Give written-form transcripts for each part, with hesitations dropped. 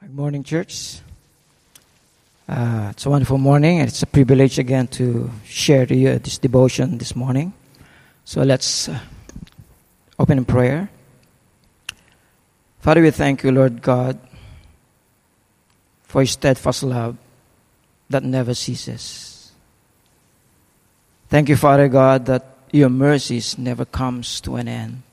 Good morning, church. It's a wonderful morning, and it's a privilege again to share to you this devotion this morning. So let's open in prayer. Father, we thank you, Lord God, for your steadfast love that never ceases. Thank you, Father God, that your mercies never comes to an end,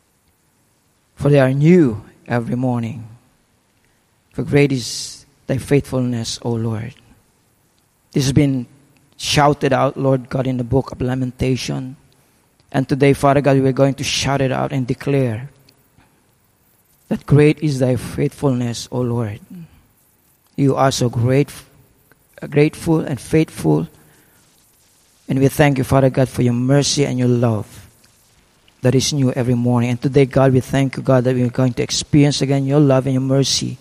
for they are new every morning. For great is thy faithfulness, O Lord. This has been shouted out, Lord God, in the book of Lamentation. And today, Father God, we're going to shout it out and declare that great is thy faithfulness, O Lord. You are so grateful and faithful. And we thank you, Father God, for your mercy and your love that is new every morning. And today, God, we thank you, God, that we're going to experience again your love and your mercy.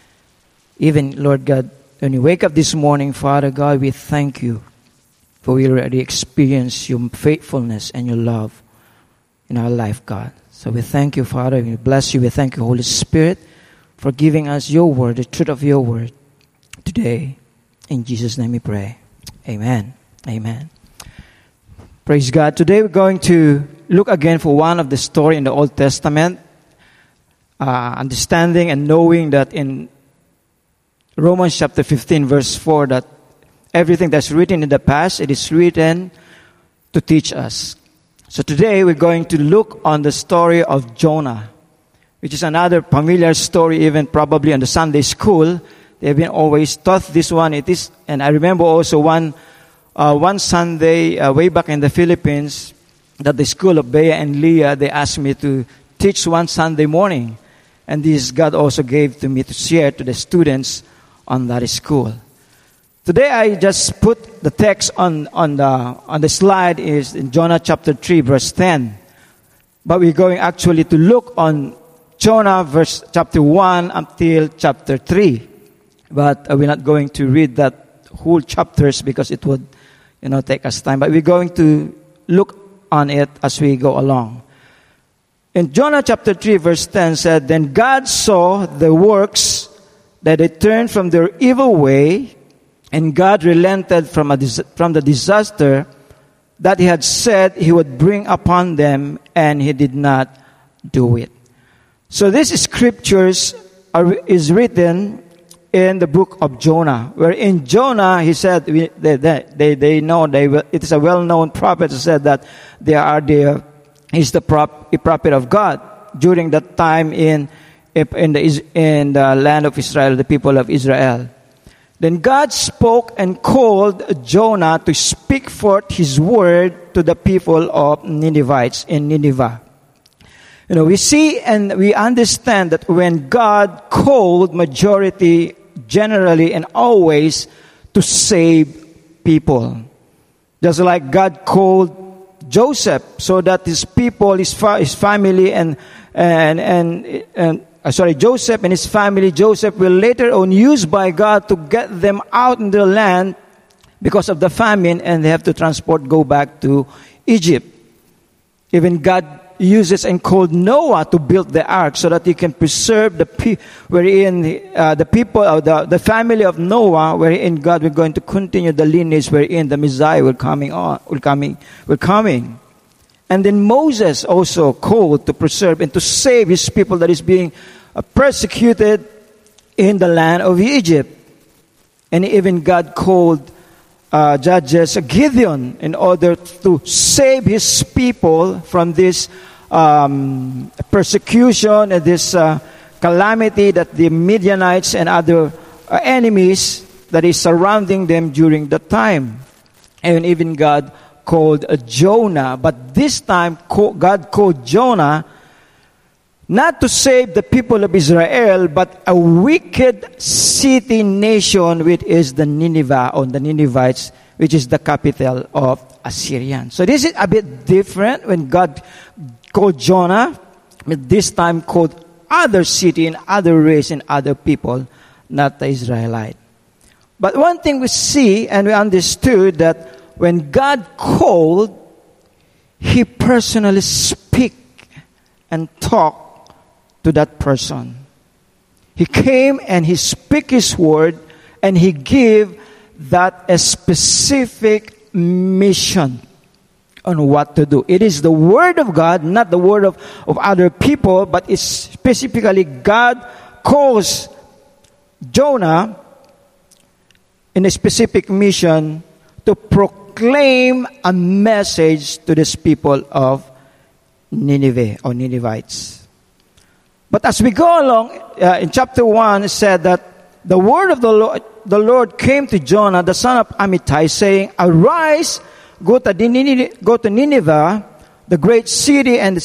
Even, Lord God, when we wake up this morning, Father God, we thank you for we already experience your faithfulness and your love in our life, God. So we thank you, Father. We bless you. We thank you, Holy Spirit, for giving us your word, the truth of your word today. In Jesus' name we pray. Amen. Amen. Praise God. Today we're going to look again for one of the story in the Old Testament, understanding and knowing that in Romans chapter 15 verse 4 that everything that's written in the past, it is written to teach us. So today we're going to look on the story of Jonah, which is another familiar story, even probably in the Sunday school. They've been always taught this one. It is, and I remember also one Sunday way back in the Philippines that the school of Bea and Leah, they asked me to teach one Sunday morning. And this God also gave to me to share to the students on that school. Today I just put the text on the slide is in Jonah chapter 3 verse 10. But we're going actually to look on Jonah verse chapter 1 until chapter 3. But we're not going to read that whole chapters because it would take us time. But we're going to look on it as we go along. In Jonah chapter 3 verse 10 said, Then God saw the works that they turned from their evil way, and God relented from the disaster that he had said he would bring upon them, and he did not do it. So this scriptures is written in the book of Jonah, where in Jonah he said they know it is a well-known prophet who said that he's the prophet of God during that time in the land of Israel, the people of Israel. Then God spoke and called Jonah to speak forth his word to the people of Ninevites in Nineveh. We see and we understand that when God called majority, generally and always, to save people. Just like God called Joseph so that his people, his family Joseph and his family, Joseph will later on used by God to get them out in the land because of the famine, and they have to go back to Egypt. Even God uses and called Noah to build the ark so that he can preserve the people of the family of Noah, wherein God will going to continue the lineage wherein the Messiah will coming. And then Moses also called to preserve and to save his people that is being persecuted in the land of Egypt. And even God called judges Gideon in order to save his people from this persecution and this calamity that the Midianites and other enemies that is surrounding them during that time. And even God called Jonah, but this time God called Jonah not to save the people of Israel, but a wicked city nation, which is the Nineveh, or the Ninevites, which is the capital of Assyrian. So this is a bit different when God called Jonah, but this time called other city and other race and other people, not the Israelite. But one thing we see and we understood that when God called, he personally speak and talk to that person. He came and He speak His word, and He give that a specific mission on what to do. It is the word of God, not the word of other people, but it's specifically God calls Jonah in a specific mission to proclaim a message to these people of Nineveh or Ninevites. But as we go along, in chapter 1, it said that the word of the Lord came to Jonah, the son of Amittai, saying, "Arise, go to Nineveh, the great city, and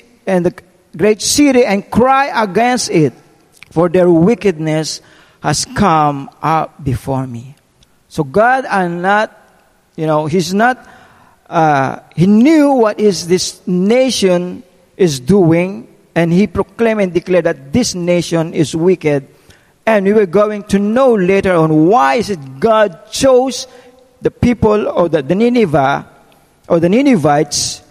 cry against it, for their wickedness has come up before me." So God are not, He's not. He knew what is this nation is doing, and He proclaimed and declared that this nation is wicked. And we were going to know later on why is it God chose the people of the Nineveh or the Ninevites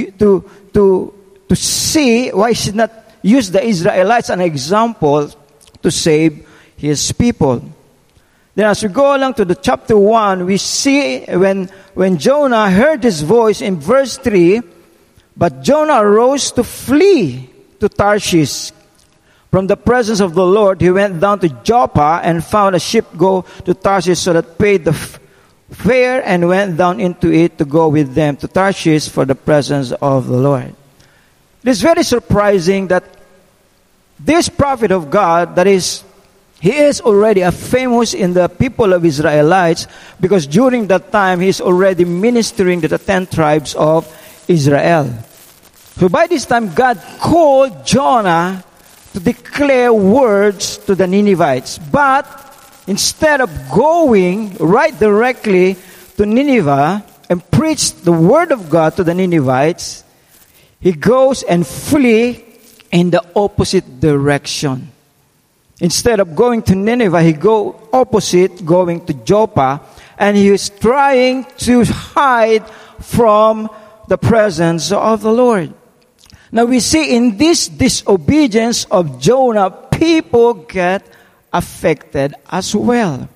to see why He should not use the Israelites as an example to save His people. Then as we go along to the chapter 1, we see when Jonah heard His voice in verse 3, but Jonah arose to flee to Tarshish. From the presence of the Lord, he went down to Joppa and found a ship go to Tarshish, so that paid the fare and went down into it to go with them to Tarshish for the presence of the Lord. It is very surprising that this prophet of God, he is already a famous in the people of Israelites, because during that time he is already ministering to the 10 tribes of Israel. So by this time, God called Jonah to declare words to the Ninevites. But instead of going right directly to Nineveh and preach the word of God to the Ninevites, he goes and flee in the opposite direction. Instead of going to Nineveh, he go opposite, going to Joppa, and he is trying to hide from the presence of the Lord. Now we see in this disobedience of Jonah, people get affected as well.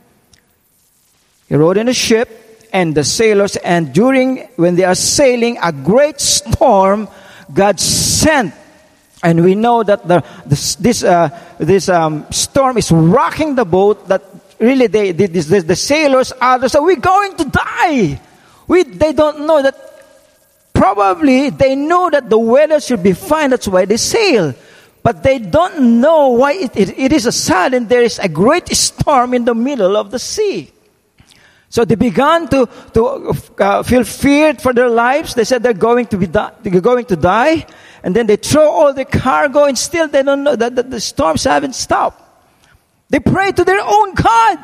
He rode in a ship, and the sailors, and when they are sailing, a great storm God sent. And we know that this storm is rocking the boat, that really the sailors, others, are we going to die? They don't know that. Probably they know that the weather should be fine, that's why they sail. But they don't know why it is a sudden there is a great storm in the middle of the sea. So they began to feel feared for their lives. They said they're going to die. And then they throw all the cargo, and still they don't know that the storms haven't stopped. They pray to their own God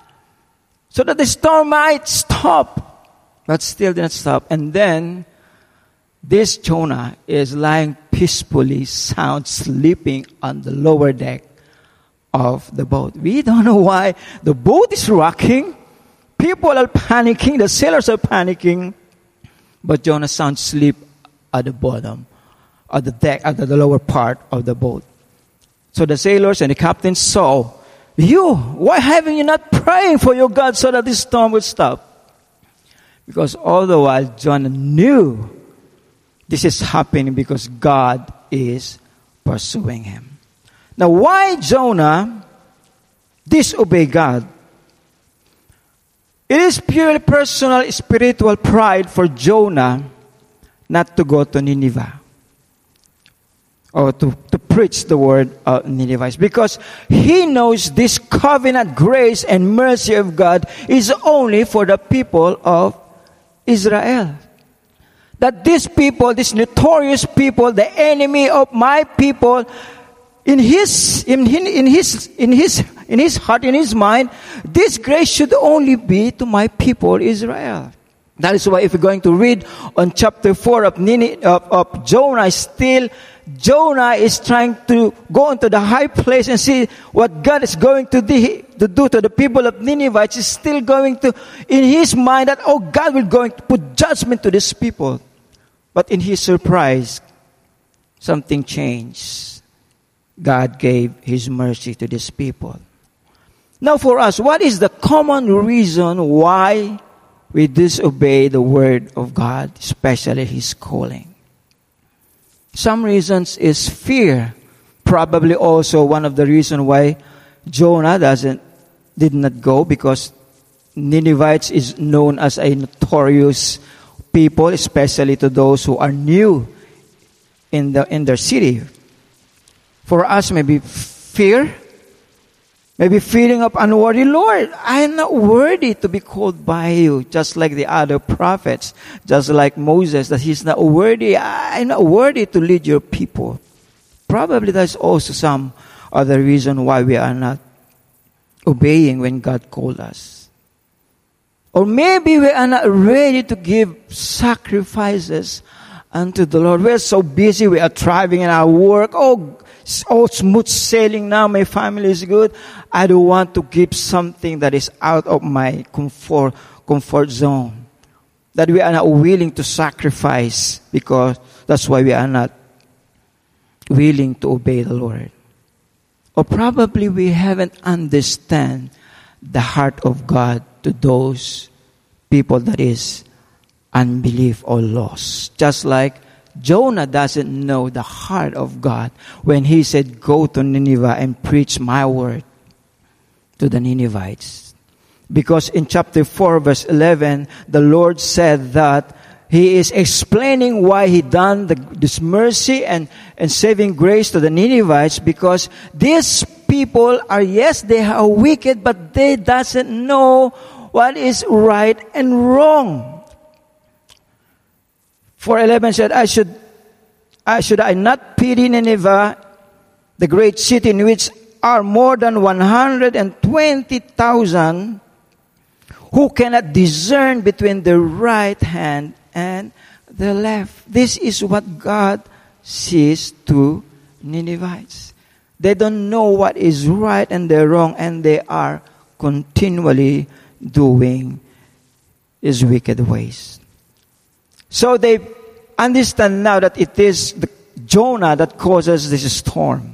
so that the storm might stop. But still didn't stop. And then this Jonah is lying peacefully, sound, sleeping on the lower deck of the boat. We don't know why. The boat is rocking. People are panicking. The sailors are panicking. But Jonah sound asleep at the bottom of the deck, at the lower part of the boat. So the sailors and the captain saw, why haven't you not praying for your God so that this storm will stop? Because all the while Jonah knew this is happening because God is pursuing him. Now, why Jonah disobeyed God? It is purely personal, spiritual pride for Jonah not to go to Nineveh or to preach the word of Ninevites, because he knows this covenant grace and mercy of God is only for the people of Israel. That these people, these notorious people, the enemy of my people, in his heart, in his mind, this grace should only be to my people Israel. That is why if we're going to read on chapter 4 of Jonah, still Jonah is trying to go into the high place and see what God is going to do to the people of Nineveh. He's still going to, in his mind, that, God will going to put judgment to these people. But in his surprise, something changed. God gave His mercy to these people. Now for us, what is the common reason why we disobey the Word of God, especially His calling? Some reasons is fear. Probably also one of the reasons why Jonah did not go, because Ninevites is known as a notorious people, especially to those who are new in their city. For us, maybe fear, maybe feeling of unworthy. Lord, I am not worthy to be called by you, just like the other prophets, just like Moses, that he's not worthy. I'm not worthy to lead your people. Probably there's also some other reason why we are not obeying when God called us. Or maybe we are not ready to give sacrifices unto the Lord. We're so busy. We are thriving in our work. Oh, smooth sailing now. My family is good. I don't want to give something that is out of my comfort zone. That we are not willing to sacrifice, because that's why we are not willing to obey the Lord. Or probably we haven't understand the heart of God to those people that is unbelief or lost. Just like Jonah doesn't know the heart of God when he said, go to Nineveh and preach my word to the Ninevites. Because in chapter 4 verse 11, the Lord said that He is explaining why He done this mercy and saving grace to the Ninevites, because these people are, yes, they are wicked, but they doesn't know what is right and wrong. 4:11 said, should I not pity Nineveh, the great city in which are more than 120,000 who cannot discern between the right hand and the left. This is what God says to Ninevites. They don't know what is right and they're wrong, and they are continually doing His wicked ways. So they understand now that it is Jonah that causes this storm.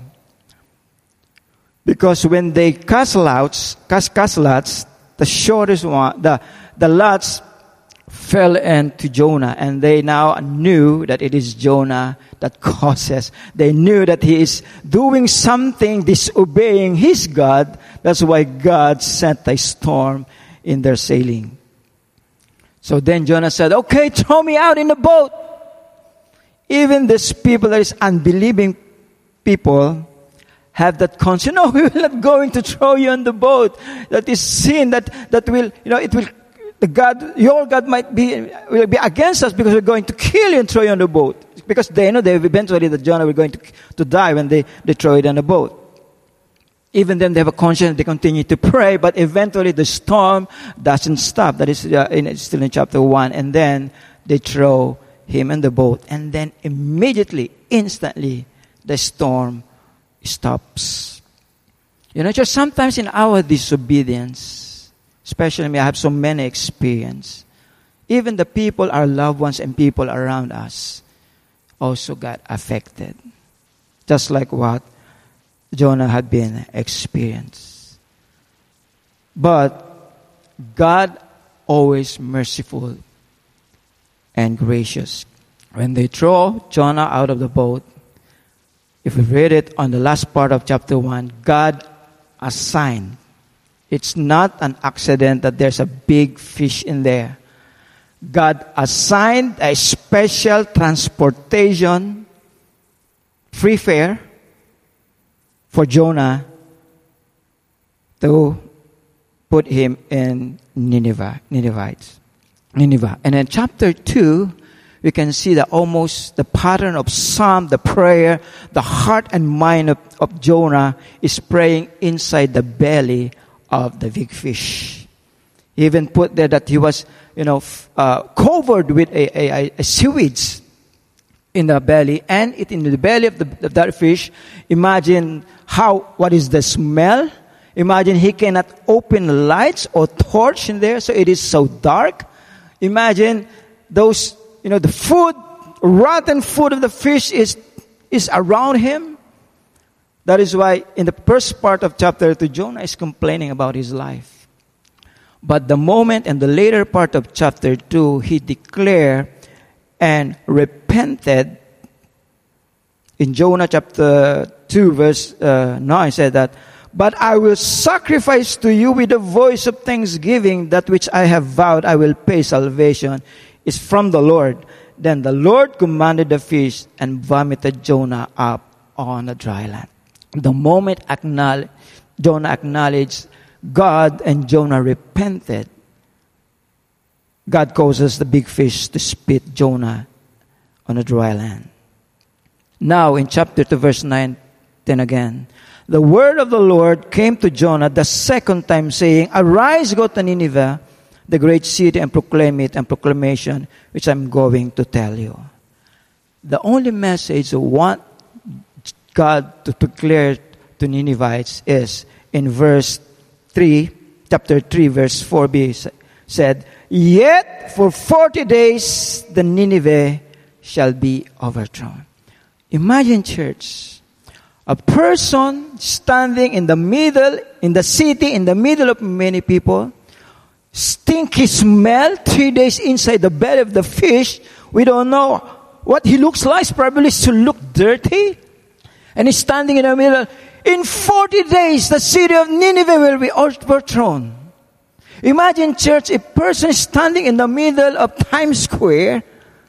Because when they cast lots, the shortest one, the lots fell into Jonah, and they now knew that it is Jonah that causes. They knew that he is doing something, disobeying his God. That's why God sent a storm in their sailing. So then Jonah said, okay, throw me out in the boat. Even these people that is unbelieving people have that conscience. No, we will not going to throw you on the boat. That is sin. That will, it will. Your God will be against us, because we're going to kill you and throw you on the boat. Because they know eventually that Jonah will going to die when they throw it on the boat. Even then they have a conscience. They continue to pray, but eventually the storm doesn't stop. That is still in chapter 1, and then they throw him in the boat, and then immediately, instantly, the storm stops. Just sometimes in our disobedience, especially me, I have so many experience. Even the people, our loved ones and people around us, also got affected. Just like what Jonah had been experienced. But God always merciful and gracious. When they throw Jonah out of the boat, if we read it on the last part of chapter 1, God assigned. It's not an accident that there's a big fish in there. God assigned a special transportation, free fare, for Jonah to put him in Nineveh. And in chapter 2, we can see that almost the pattern of Psalm, the prayer, the heart and mind of Jonah is praying inside the belly of the big fish. He even put there that he was, covered with a seaweeds in the belly, and it in the belly of that fish. Imagine what is the smell? Imagine he cannot open lights or torch in there, so it is so dark. Imagine those, the food, rotten food of the fish is around him. That is why in the first part of chapter 2, Jonah is complaining about his life. But the moment in the later part of chapter 2, he declared and repented. In Jonah chapter 2 verse 9 said that, "But I will sacrifice to you with a voice of thanksgiving, that which I have vowed I will pay. Salvation is from the Lord." Then the Lord commanded the fish and vomited Jonah up on the dry land. The moment Jonah acknowledged God and Jonah repented, God causes the big fish to spit Jonah on a dry land. Now in chapter 2 verse 9, then again, "The word of the Lord came to Jonah the second time, saying, Arise, go to Nineveh, the great city, and proclaim it, and proclamation which I'm going to tell you." The only message I want God to declare to Ninevites is in verse 3, chapter 3, verse 4b said, "Yet for 40 days the Nineveh shall be overthrown." Imagine, church, a person standing in the middle, in the city, in the middle of many people, stinky smell, 3 days inside the belly of the fish. We don't know what he looks like. Probably to look dirty. And he's standing in the middle. In 40 days, the city of Nineveh will be overthrown. Imagine, church, a person standing in the middle of Times Square,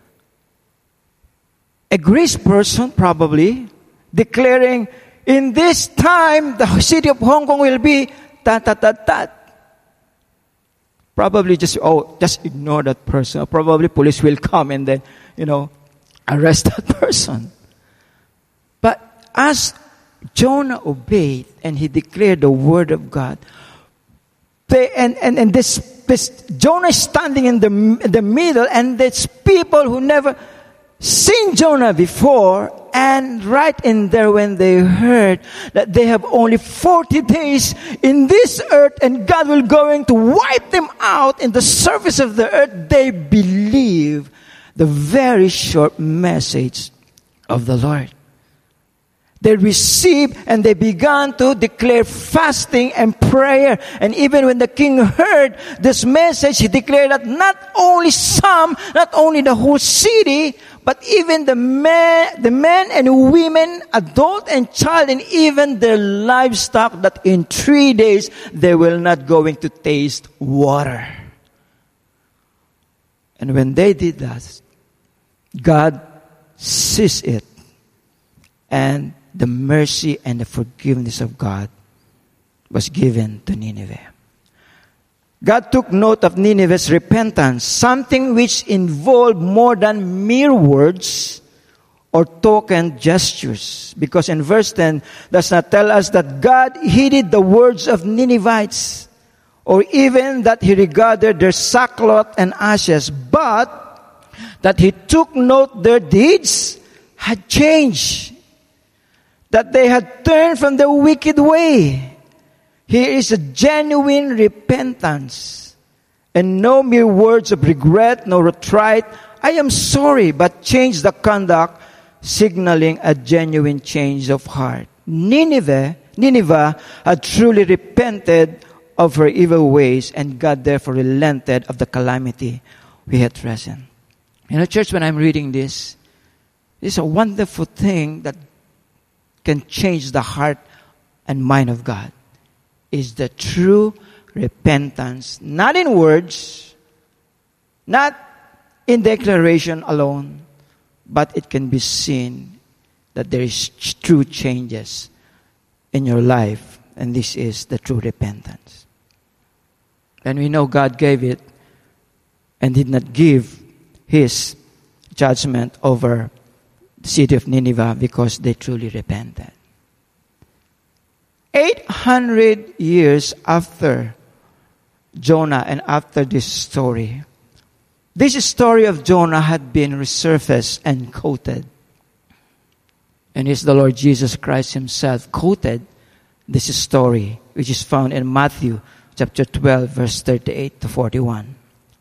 a Greece person probably, declaring, in this time, the city of Hong Kong will be ta-ta-ta-ta. Probably just ignore that person. Probably police will come and then, arrest that person. But as Jonah obeyed and he declared the word of God, this Jonah is standing in the middle, and there's people who never seen Jonah before, and right in there when they heard that they have only 40 days in this earth and God will going to wipe them out in the surface of the earth, they believe the very short message of the Lord. They received and they began to declare fasting and prayer. And even when the king heard this message, he declared that not only the whole city, but even the men and women, adult and child, and even their livestock, that in 3 days they will not going to taste water. And when they did that, God sees it, and the mercy and the forgiveness of God was given to Nineveh. God took note of Nineveh's repentance, something which involved more than mere words or token gestures. Because in verse 10 does not tell us that God heeded the words of Ninevites, or even that he regarded their sackcloth and ashes, but that he took note their deeds had changed, that they had turned from the wicked way. Here is a genuine repentance, and no mere words of regret, no retright, "I am sorry," but change the conduct, signaling a genuine change of heart. Nineveh had truly repented of her evil ways, and God therefore relented of the calamity we had threatened. Church, when I'm reading this is a wonderful thing that can change the heart and mind of God. Is the true repentance, not in words, not in declaration alone, but it can be seen that there is true changes in your life, and this is the true repentance. And we know God gave it and did not give His judgment over the city of Nineveh because they truly repented. 800 years after Jonah and after this story of Jonah had been resurfaced and quoted. And it's the Lord Jesus Christ Himself quoted this story, which is found in Matthew chapter 12, verse 38 to 41.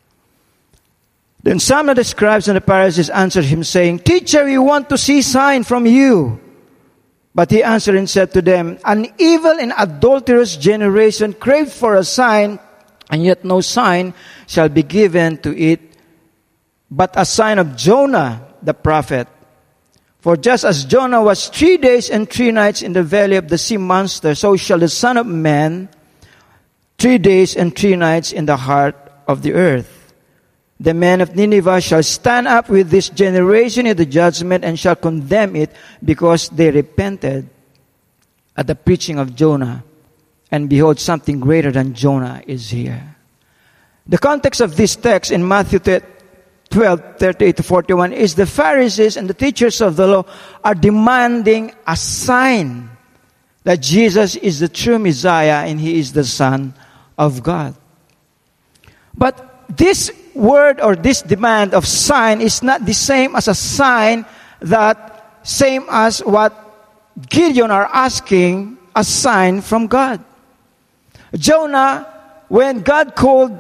Then some of the scribes and the Pharisees answered Him, saying, "Teacher, we want to see sign from you." But he answered and said to them, an evil and adulterous generation craved for a sign, and yet no sign shall be given to it, but a sign of Jonah the prophet. For just as Jonah was 3 days and 3 nights in the belly of the sea monster, so shall the Son of Man 3 days and 3 nights in the heart of the earth. The men of Nineveh shall stand up with this generation in the judgment and shall condemn it, because they repented at the preaching of Jonah. And behold, something greater than Jonah is here. The context of this text in Matthew 12:38-41 is the Pharisees and the teachers of the law are demanding a sign that Jesus is the true Messiah and He is the Son of God. But this word or this demand of sign is not the same as a sign that same as what Gideon are asking, a sign from God. Jonah, when God called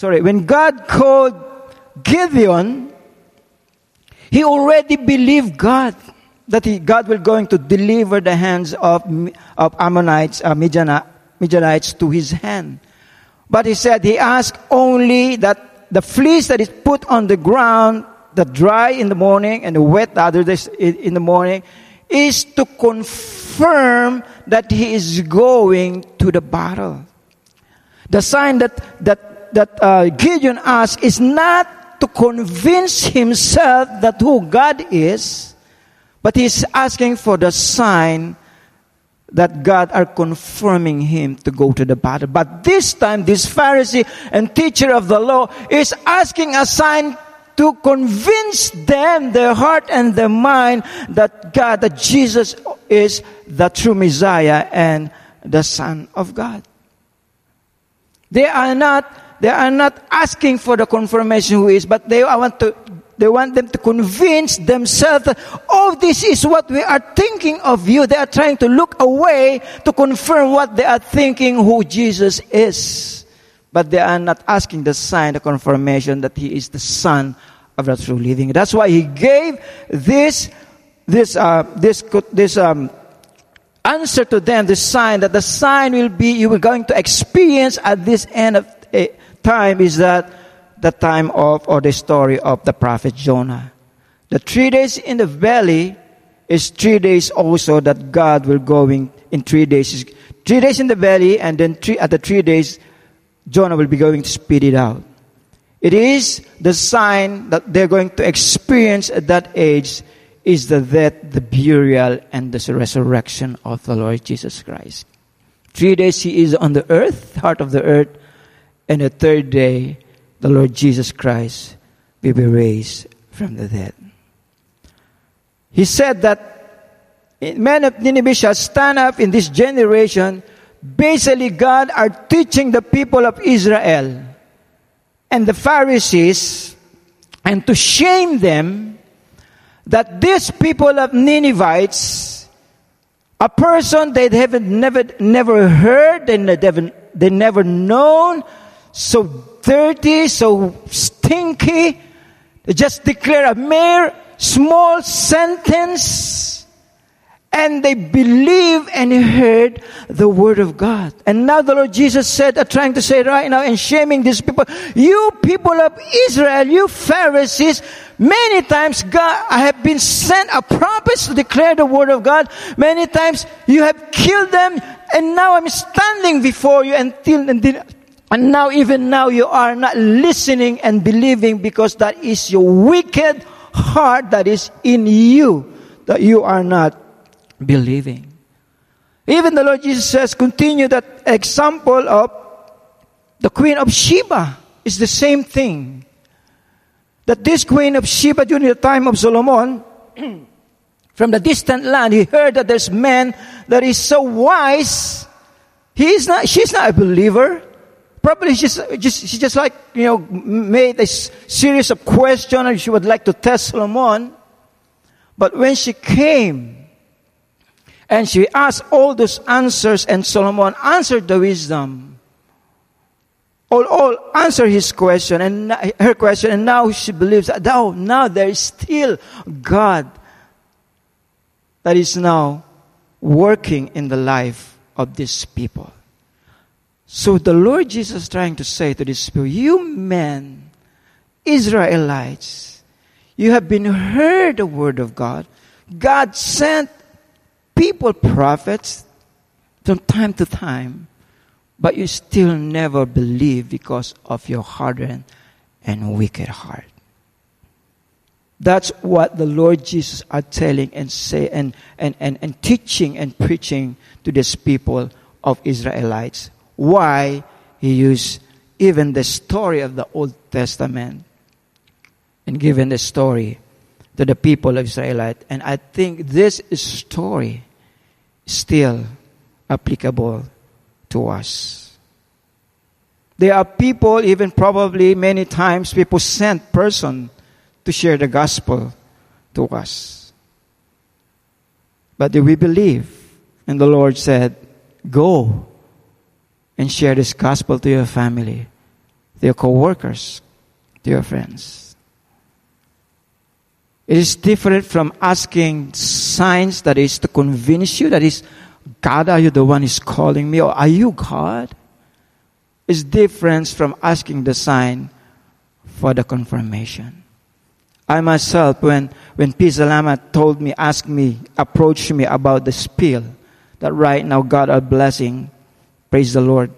Gideon, he already believed God, that God will going to deliver the hands of Ammonites, Midianites to his hand. But he asked only that the fleece that is put on the ground, the dry in the morning and the wet the other days in the morning, is to confirm that he is going to the battle. The sign that Gideon asked is not to convince himself that who God is, but he's asking for the sign that God are confirming him to go to the battle. But this time, this Pharisee and teacher of the law is asking a sign to convince them, their heart and their mind, that Jesus is the true Messiah and the Son of God. They are not asking for the confirmation who is, but they want them to convince themselves that, this is what we are thinking of you. They are trying to look away to confirm what they are thinking who Jesus is. But they are not asking the sign, the confirmation that He is the Son of the true living. That's why He gave this answer to them, the sign, that the sign will be, you are going to experience at this end of time, is that the time of, or the story of the prophet Jonah. The 3 days in the valley is 3 days also that God will going in 3 days. 3 days in the valley, and then at the 3 days, Jonah will be going to spit it out. It is the sign that they're going to experience at that age is the death, the burial, and the resurrection of the Lord Jesus Christ. 3 days He is on the earth, heart of the earth, and the third day, the Lord Jesus Christ will be raised from the dead. He said that men of Nineveh shall stand up in this generation. Basically, God are teaching the people of Israel and the Pharisees, and to shame them, that these people of Ninevites, a person they have never heard, they never known, so dirty, so stinky, they just declare a mere small sentence, and they believe and heard the word of God. And now the Lord Jesus said, trying to say right now and shaming these people, you people of Israel, you Pharisees, many times I have been sent a prophet to declare the word of God. Many times you have killed them, and now I'm standing before you and now even now you are not listening and believing, because that is your wicked heart that is in you, that you are not believing. Even the Lord Jesus says, continue that example of the Queen of Sheba. Is the same thing. That this Queen of Sheba, during the time of Solomon, from the distant land, he heard that there's man that is so wise. She's not a believer. Probably she just like, made a series of questions, and she would like to test Solomon. But when she came, and she asked all those answers, and Solomon answered the wisdom. All answered his question and her question, and now she believes that now there is still God that is now working in the life of these people. So the Lord Jesus is trying to say to these people, you men, Israelites, you have been heard the word of God. God sent people, prophets, from time to time, but you still never believe because of your hardened and wicked heart. That's what the Lord Jesus are telling and say and teaching and preaching to these people of Israelites. Why He used even the story of the Old Testament and given the story to the people of Israel. And I think this story is still applicable to us. There are people, even probably many times, people sent person to share the gospel to us. But do we believe? And the Lord said, go and share this gospel to your family, to your co-workers, to your friends. It is different from asking signs, that is to convince you, that is, God, are you the one who's calling me? Or are you God? It's different from asking the sign for the confirmation. I myself, when P. Salama told me, asked me, approached me about the spill, that right now God are blessing, praise the Lord.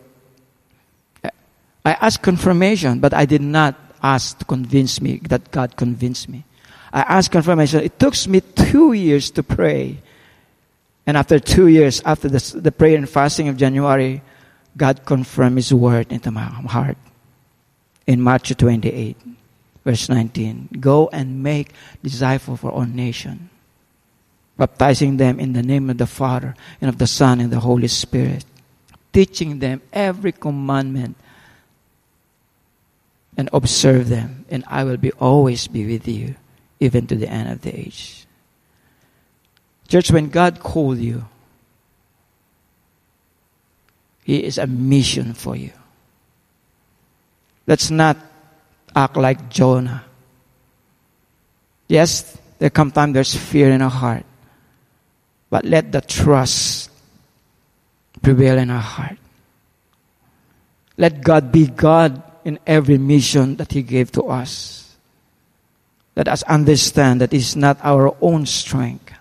I asked confirmation, but I did not ask to convince me that God convinced me. I asked confirmation. It took me 2 years to pray. And after 2 years, after the prayer and fasting of January, God confirmed His word into my heart. In Matthew 28, verse 19, go and make disciples for all nations, baptizing them in the name of the Father and of the Son and the Holy Spirit, teaching them every commandment, and observe them, and I will always be with you, even to the end of the age. Church, when God called you, He is a mission for you. Let's not act like Jonah. Yes, there come time there's fear in our heart, but let the trust prevail in our heart. Let God be God in every mission that He gave to us. Let us understand that it's not our own strength.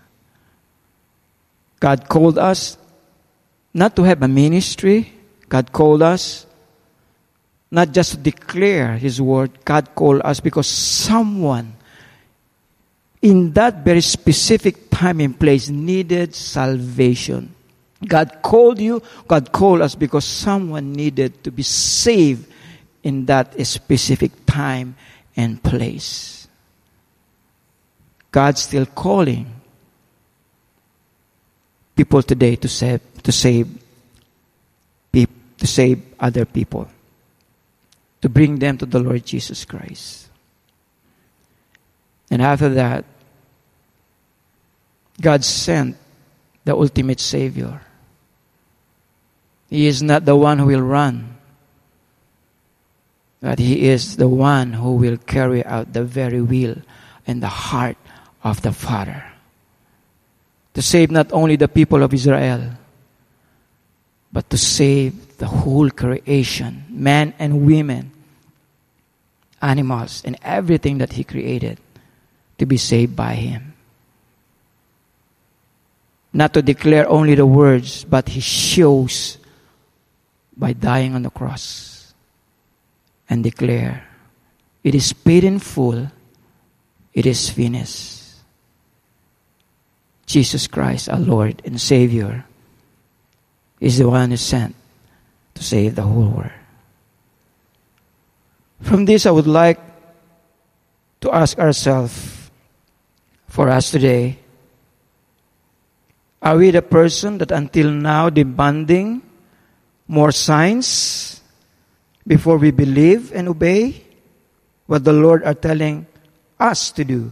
God called us not to have a ministry. God called us not just to declare His word. God called us because someone in that very specific time and place needed salvation. God called you, God called us because someone needed to be saved in that specific time and place. God's still calling people today to save other people, to bring them to the Lord Jesus Christ. And after that, God sent the ultimate Savior. He is not the one who will run, but He is the one who will carry out the very will and the heart of the Father, to save not only the people of Israel, but to save the whole creation, men and women, animals, and everything that He created, to be saved by Him. Not to declare only the words, but He shows by dying on the cross and declare, it is paid in full, it is finished. Jesus Christ, our Lord and Savior, is the one who sent to save the whole world. From this, I would like to ask ourselves, for us today, are we the person that until now demanding more signs before we believe and obey what the Lord are telling us to do?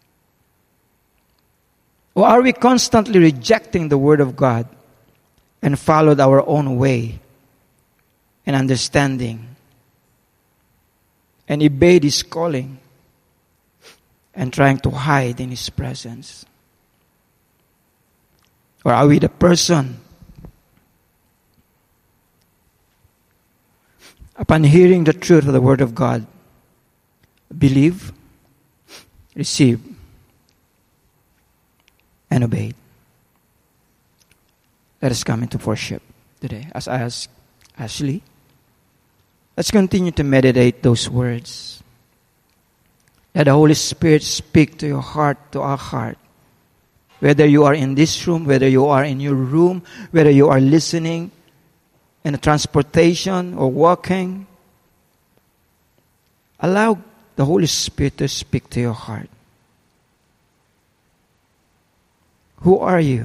Or are we constantly rejecting the Word of God and followed our own way and understanding and obeyed His calling and trying to hide in His presence? Or are we the person upon hearing the truth of the Word of God, believe, receive, and obey? Let us come into worship today. As I ask Ashley, let's continue to meditate those words. Let the Holy Spirit speak to your heart, to our heart. Whether you are in this room, whether you are in your room, whether you are listening in a transportation or walking, allow the Holy Spirit to speak to your heart. Who are you?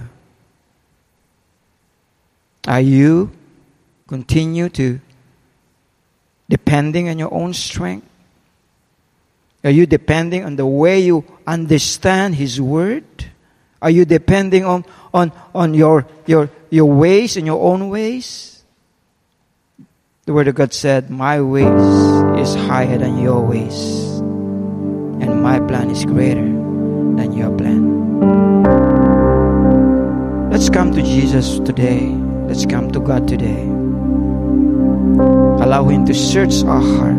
Are you continue to depending on your own strength? Are you depending on the way you understand His Word? Are you depending on your ways and your own ways? The Word of God said, my ways is higher than your ways, and my plan is greater than your plan. Let's come to Jesus today. Let's come to God today. Allow Him to search our heart.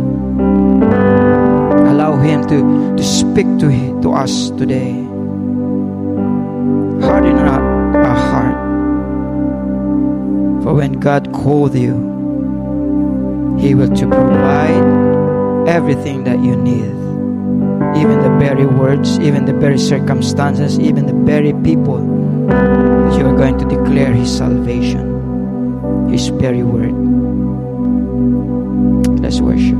Allow Him to speak to us today. Harden our heart. For when God called you, He will to provide everything that you need. Even the very words, even the very circumstances, even the very people that you are going to declare His salvation. His very word. Let's worship.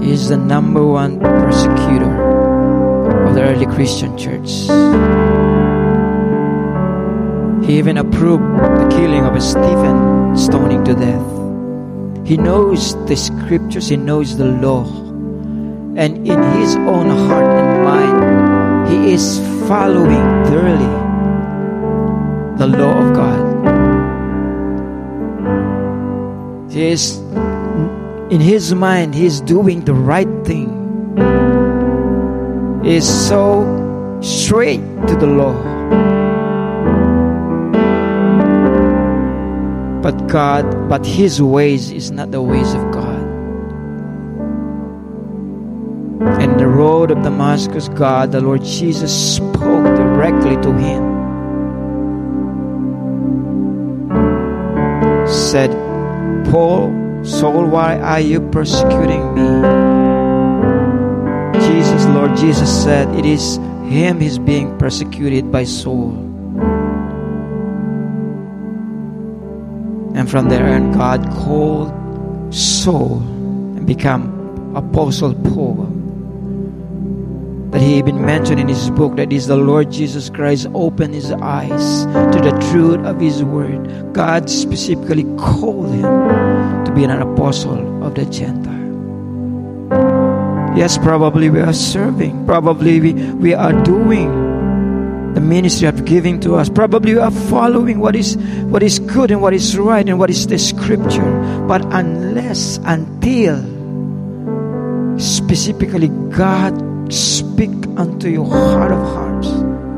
He is the number one persecutor of the early Christian church. He even approved the killing of Stephen, stoning to death. He knows the scriptures, he knows the law. And in his own heart and mind, he is following thoroughly the law of God. He is, in his mind, he is doing the right thing. He is so straight to the law. But his ways is not the ways of God. And the road of Damascus, God, the Lord Jesus, spoke directly to him. Said, Paul, Saul, why are you persecuting me? Lord Jesus said, it is him who's being persecuted by Saul. And from there on, God called Saul and become Apostle Paul. That he even mentioned in his book that is the Lord Jesus Christ opened his eyes to the truth of his word. God specifically called him to be an apostle of the Gentile. Yes, probably we are serving. Probably we are doing the ministry of giving to us. Probably we are following what is good and what is right and what is the scripture. But until specifically God speak unto your heart of hearts,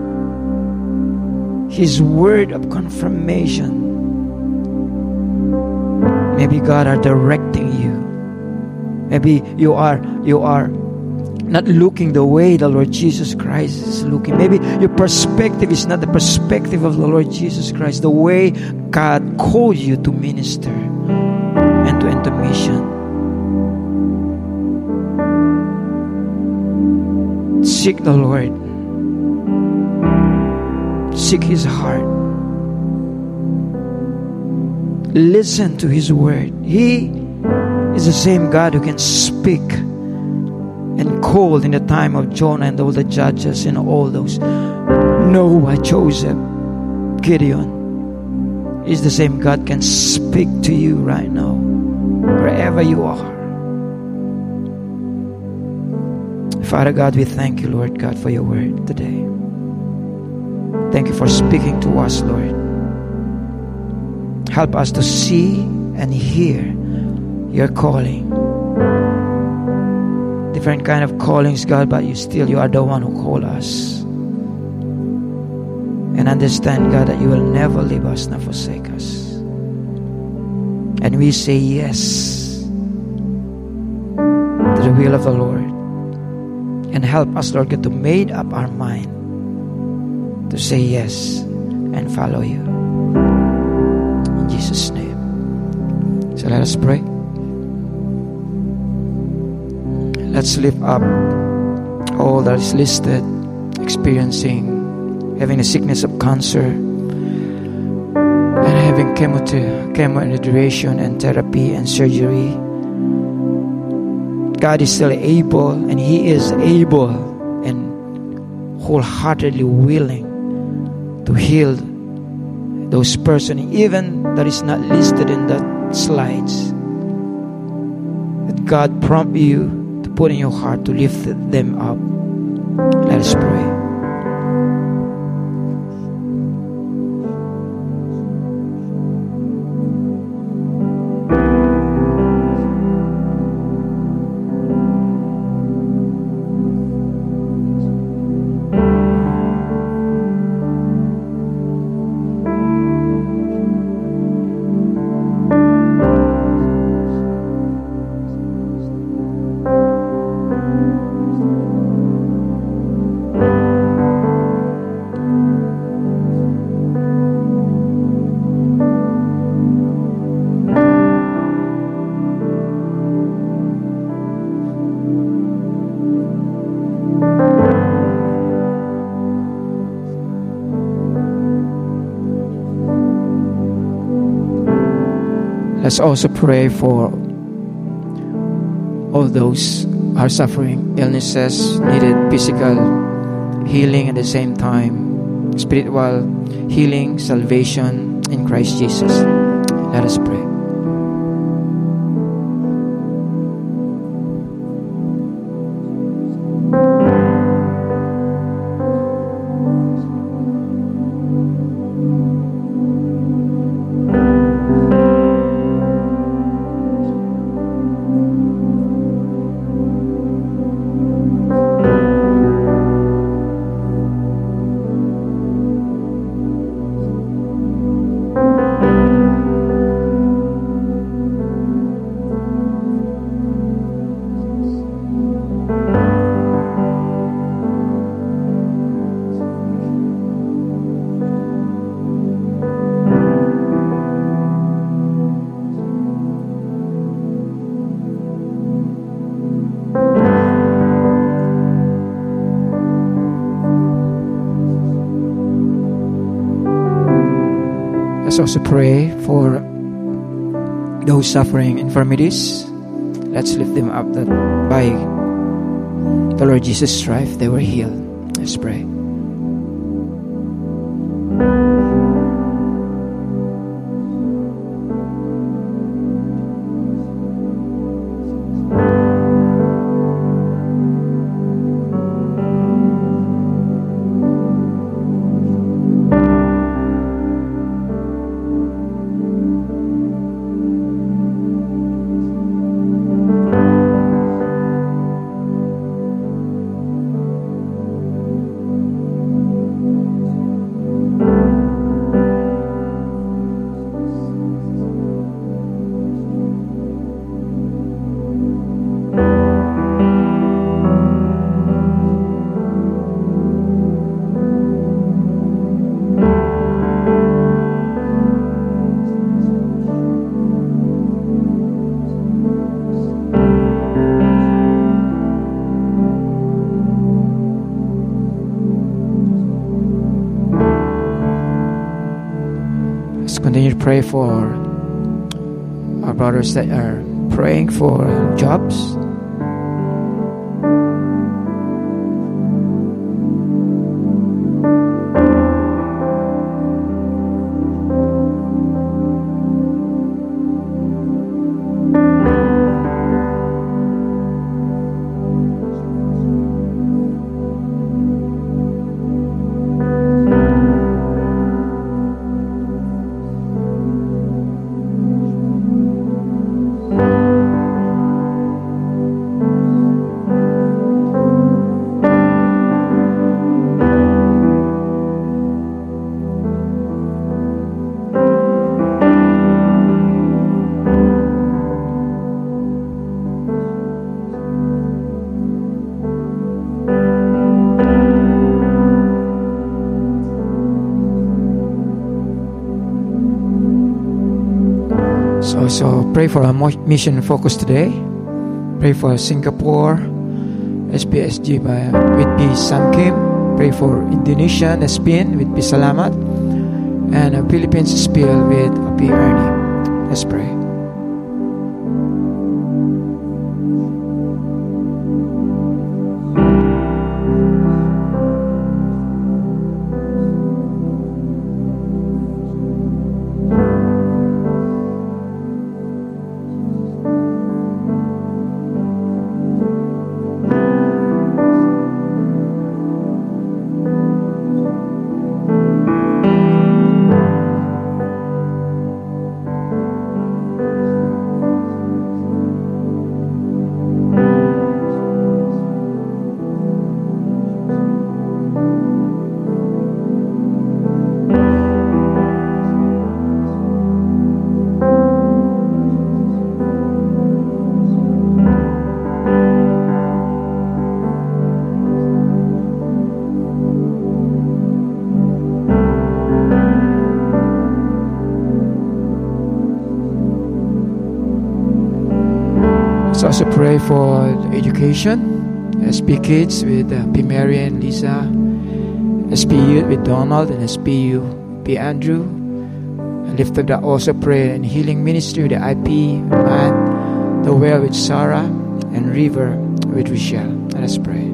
His word of confirmation, maybe God are directing you. Maybe you are not looking the way the Lord Jesus Christ is looking. Maybe your perspective is not the perspective of the Lord Jesus Christ. The way God called you to minister and to enter mission. Seek the Lord. Seek His heart. Listen to His word. He is the same God who can speak and call in the time of Jonah and all the judges and all those. Noah, Joseph, Gideon. Is the same God can speak to you right now, wherever you are. Father God, we thank you, Lord God, for your word today. Thank you for speaking to us, Lord. Help us to see and hear your calling. Different kind of callings, God, but you are the one who called us. And understand, God, that you will never leave us nor forsake us. And we say yes to the will of the Lord. And help us, Lord God, to make up our mind to say yes and follow you. In Jesus' name. So let us pray. Let's lift up all that is listed, experiencing, having a sickness of cancer, and having chemo and radiation and therapy and surgery. God is still able, and He is able and wholeheartedly willing to heal those persons, even that is not listed in the slides. That God prompt you to put in your heart to lift them up. Let us pray. Let's also pray for all those are suffering illnesses, needed physical healing at the same time, spiritual healing, salvation in Christ Jesus. Let us pray. Let's also pray for those suffering infirmities. Let's lift them up that by the Lord Jesus' stripes they were healed. Let's pray. Continue to pray for our brothers that are praying for jobs. So pray for our mission focus today. Pray for Singapore, SPSG with P. Sam Kim. Pray for Indonesia, Nespin with P. Salamat. And Philippines Spiel with P. Ernie. Let's pray. Let's also pray for education. SP Kids with P. Marian, Lisa. SP Youth with Donald and SPU P. Andrew. And lift up that also prayer and healing ministry with the IP, Matt. The Well with Sarah and River with Rochelle. Let us pray.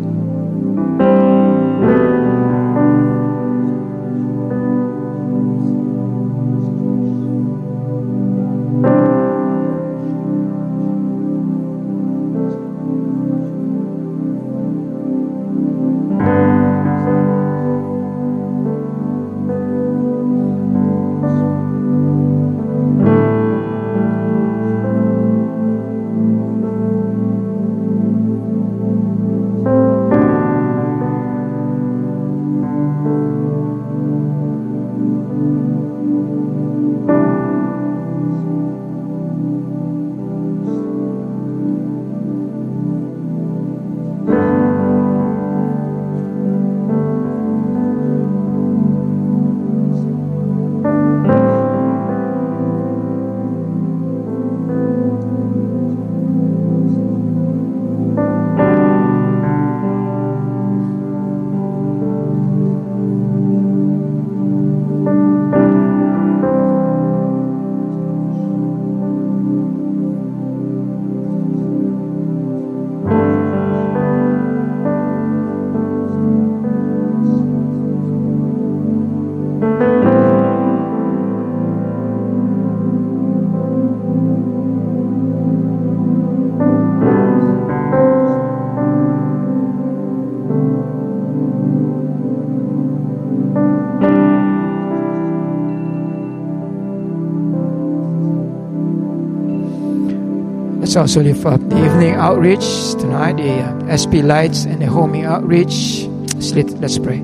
Let's also lift up the evening outreach tonight, the SP Lights and the homing outreach. Let's pray.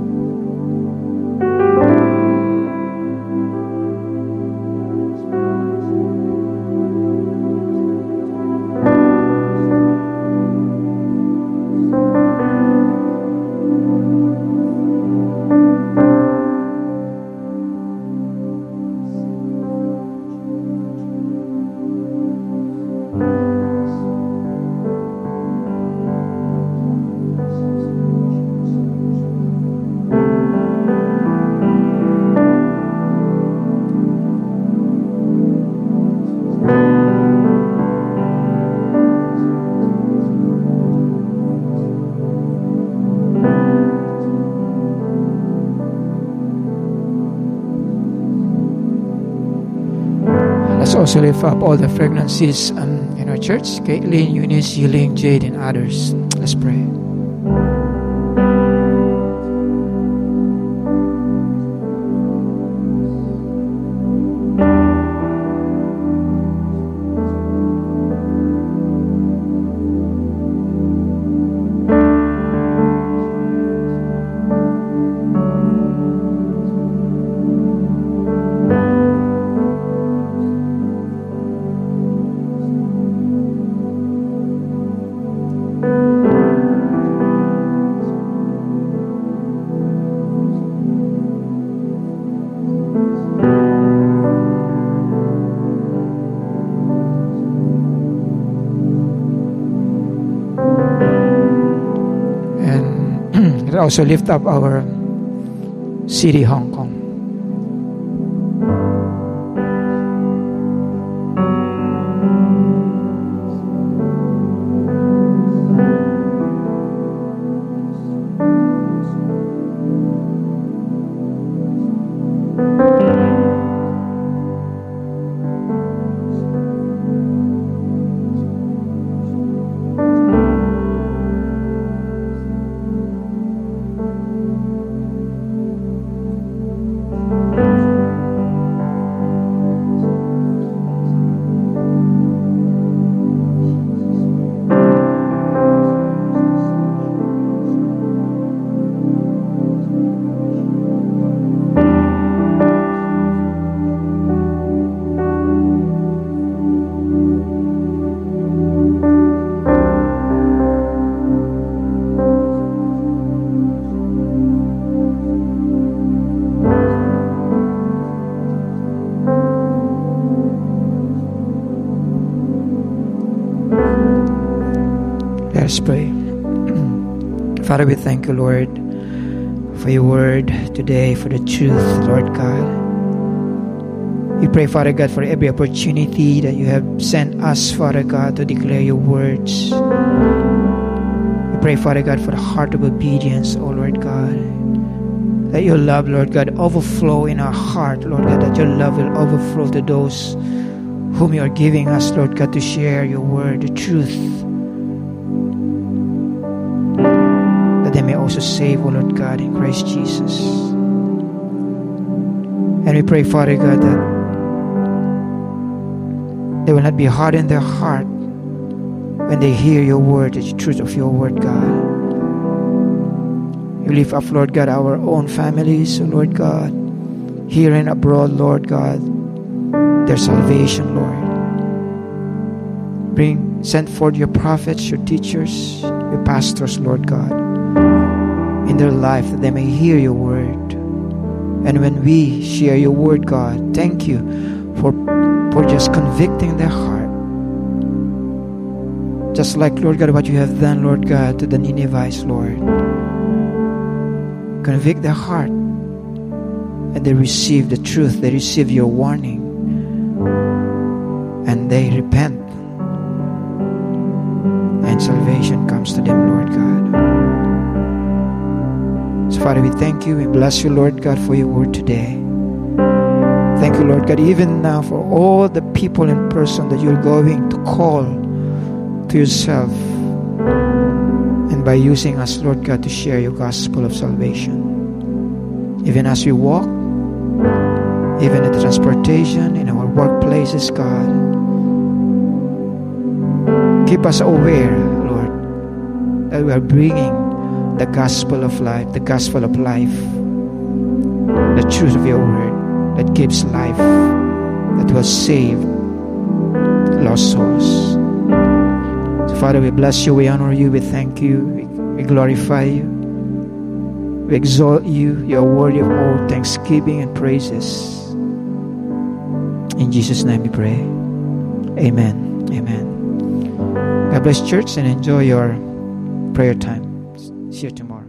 Also lift up all the pregnancies in our church. Caitlin, Eunice, Yiling, Jade, and others. Let's pray. Also lift up our city, Hong Kong. Let's pray. Father, we thank you, Lord, for your word today, for the truth, Lord God. We pray, Father God, for every opportunity that you have sent us, Father God, to declare your words. Pray, Father God, for the heart of obedience, oh Lord God. Let your love, Lord God, overflow in our heart, Lord God, that your love will overflow to those whom you are giving us, Lord God, to share your word, the truth, that they may also save, oh Lord God, in Christ Jesus. And we pray, Father God, that they will not be hard in their heart when they hear your word, the truth of your word, God. We lift up, Lord God, our own families, oh Lord God, here and abroad, Lord God, their salvation, Lord. Send forth your prophets, your teachers, your pastors, Lord God, in their life, that they may hear your word. And when we share your word, God, thank you for just convicting their heart. Just like, Lord God, what you have done, Lord God, to the Ninevites, Lord. Convict their heart, and they receive the truth, they receive your warning, and they repent, and salvation comes to them, Lord God. So Father, we thank you, we bless you, Lord God, for your word today. Thank you, Lord God, even now for all the people in person that you're going to call to yourself, and by using us, Lord God, to share your gospel of salvation. Even as we walk, even in the transportation, in our workplaces, God, keep us aware, Lord, that we are bringing the gospel of life, the gospel of life, the truth of your word that gives life, that will save lost souls. So Father, we bless you, we honor you, we thank you, we glorify you, we exalt you. You are worthy of all thanksgiving and praises. In Jesus' name we pray. Amen. Amen. God bless, church, and enjoy your prayer time. See you tomorrow.